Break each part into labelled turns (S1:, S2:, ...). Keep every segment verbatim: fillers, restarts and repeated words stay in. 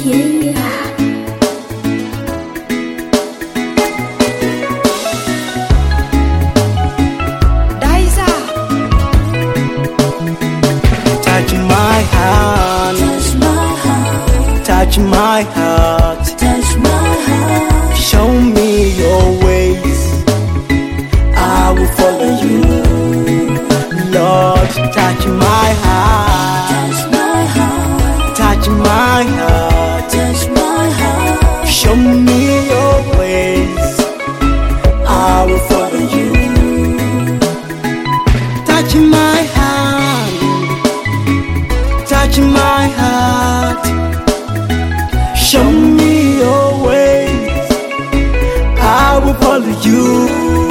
S1: Touch my heart,
S2: touch my heart.
S1: Show me your ways, I will follow you. Lord, touch my heart,
S2: Touch my heart,
S1: touch my heart,
S2: touch my heart.
S1: Show me your ways, I will follow you. Touch my hand, touch my heart, show me your ways, I will follow you.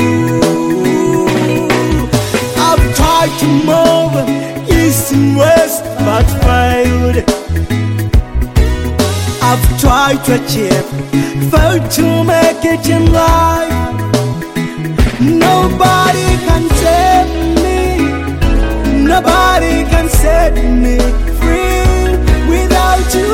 S1: I've tried to move east and west but failed. I've tried to achieve, failed to make it in life. Nobody can save me, nobody can set me free without you.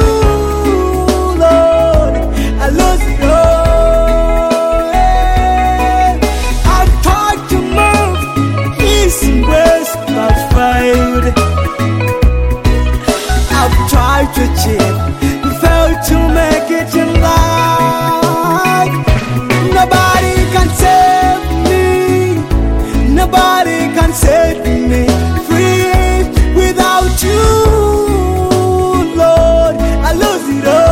S1: I lose it all. I've tried to move east and west but failed. I've tried to achieve, failed to make it in life. Nobody can save me, nobody can set me free without you, Lord. I lose it all.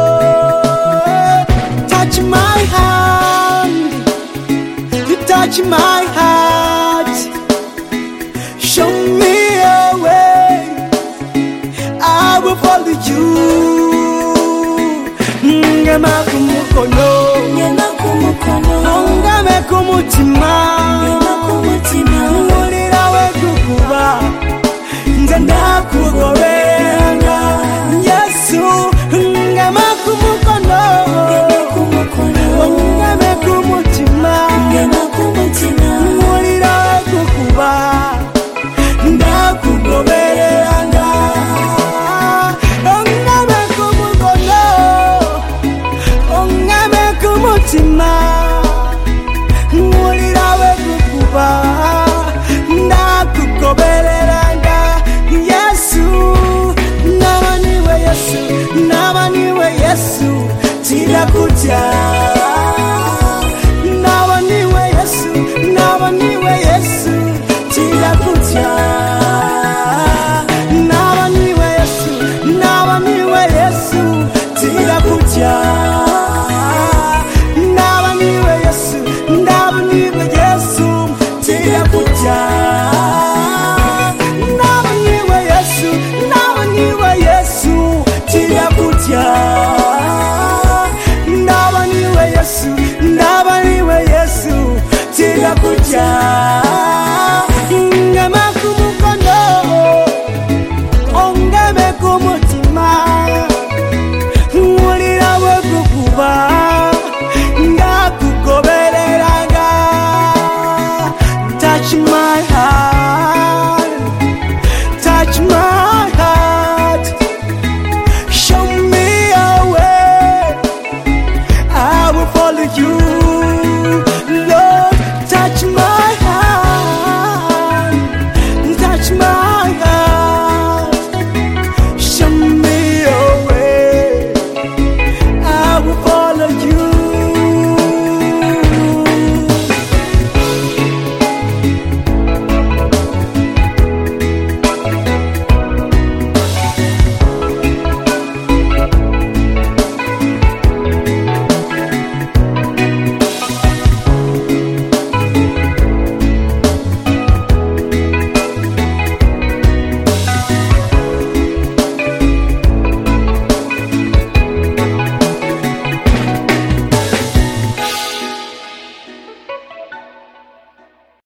S1: Touch my hand, you touch my heart, show me your way, I will follow you. Ngema kumukono,
S2: Ngema kumukono,
S1: ngame kumutima,
S2: ngema kumutima.
S1: Mulira wekukuba, nze ndakugobera. Yesu, ngema kumukono,
S2: Ngema kumukono,
S1: ngame kumutima,
S2: ngema kumutima.
S1: mulira wekukuba, ndakugobereranga. Ongame kumukono, ongame kumutima, mulira wekukuba, ndakugobereranga. Yesu, nabaniwe Yesu, nabaniwe Yesu, tira kutya.